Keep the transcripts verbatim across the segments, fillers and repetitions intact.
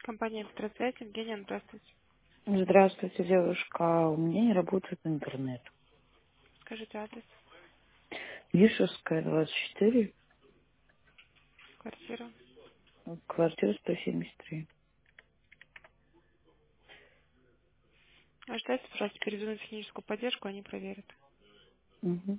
Компания «Петросвязь», Евгения, здравствуйте. Здравствуйте, девушка. У меня не работает интернет. Скажите адрес, Вишерская, двадцать четыре, квартира. квартира сто семьдесят три. Ожидайте, пожалуйста, перезвонить в техническую поддержку, они проверят. Угу.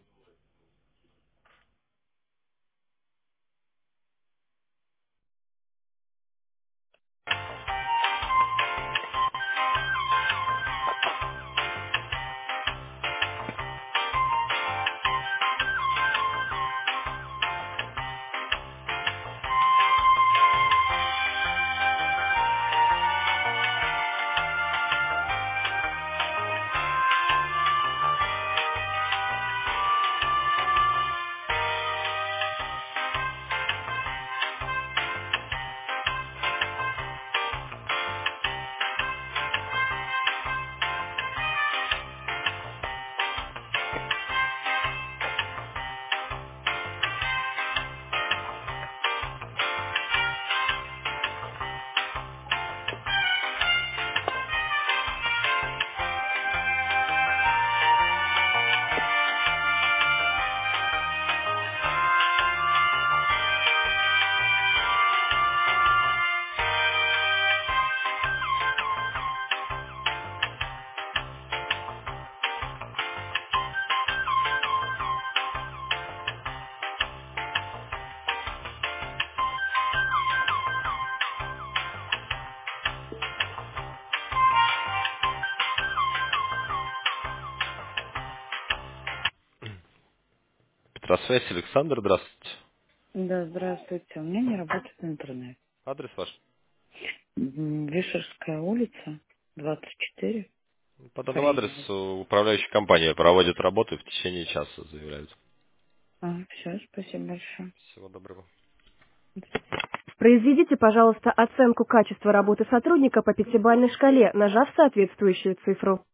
Петросвязь, Александр, здравствуйте. Да, здравствуйте. У меня не работает интернет. Адрес ваш? М, Вишерская улица, двадцать четыре, По данному Фреймер. адресу управляющая компания проводит работу и в течение часа, заявляют. А, все, спасибо большое. Всего доброго. Произведите, пожалуйста, оценку качества работы сотрудника по пятибалльной шкале, нажав соответствующую цифру.